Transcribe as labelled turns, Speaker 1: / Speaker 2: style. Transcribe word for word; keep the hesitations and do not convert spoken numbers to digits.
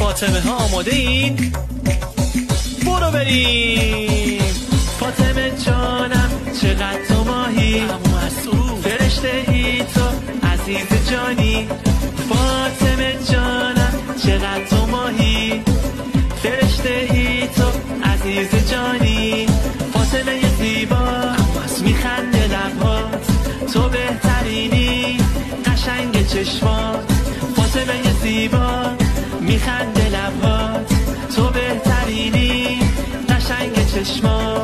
Speaker 1: فاطمه ها آماده این؟ برو بریم. فاطمه جانم چقدر تو ماهی، فرشته ای تو عزیز جانی. فاطمه جانم چقدر تو ماهی، فرشته ای تو عزیز جانی. فاطمه ی زیبا میخنده لبهات، تو بهترینی قشنگ چشمات. فاطمه ی زیبا میخنده لبهات، تو بهترینی قشنگ چشمات.